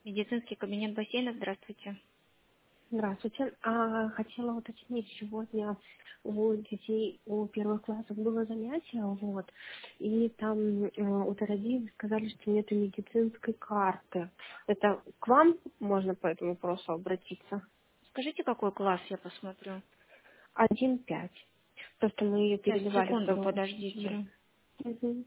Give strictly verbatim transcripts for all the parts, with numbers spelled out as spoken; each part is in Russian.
Медицинский кабинет бассейна, здравствуйте. Здравствуйте. А, хотела уточнить, сегодня у детей у первых классов было занятие, вот, и там э, у родителей сказали, что нет медицинской карты. Это к вам можно по этому вопросу обратиться? Скажите, какой класс, я посмотрю. Один пять. Просто мы ее Сейчас, передавали секунду, второму учителю. подождите. Мгм.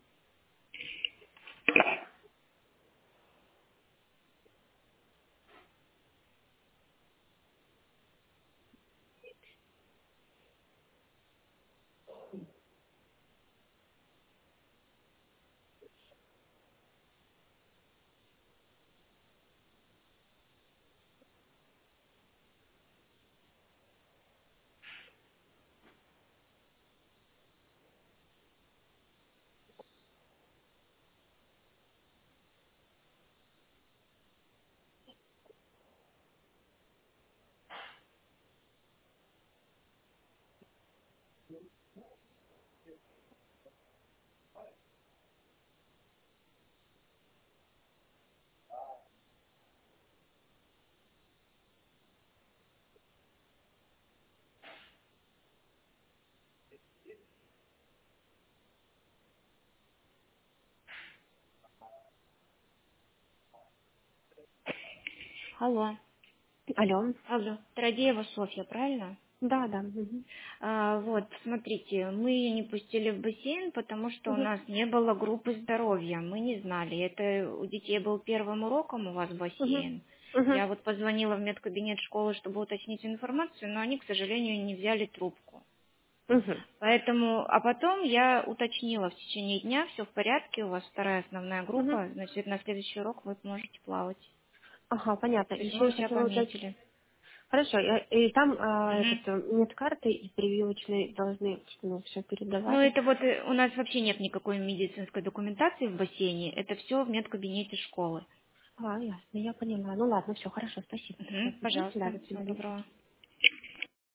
Алло. Алло. Алло. Тарадеева Софья, правильно? Да, да. Мгм. А, вот, смотрите, мы ее не пустили в бассейн, потому что у Мгм. нас не было группы здоровья. Мы не знали. Это у детей был первым уроком у вас Мгм. бассейн. Мгм. Я вот позвонила в медкабинет школы, чтобы уточнить информацию, но они, к сожалению, не взяли трубку. Мгм. Поэтому, а потом я уточнила в течение дня, все в порядке, у вас вторая основная Мгм. группа, значит, на следующий урок вы можете плавать. Ага, понятно. То есть Еще мы я у себя хотела уточнить. пометили. Хорошо, и, и там а, Мгм. этот, э, нет карты и прививочные должны ну, все Ну, передавали. это вот э, у нас вообще нет никакой медицинской документации в бассейне, это все в медкабинете школы. А, ясно, я поняла. Ну ладно, все, хорошо, спасибо тогда. Мгм. Мгм. Да, Пожалуйста, до всего свидания. доброго.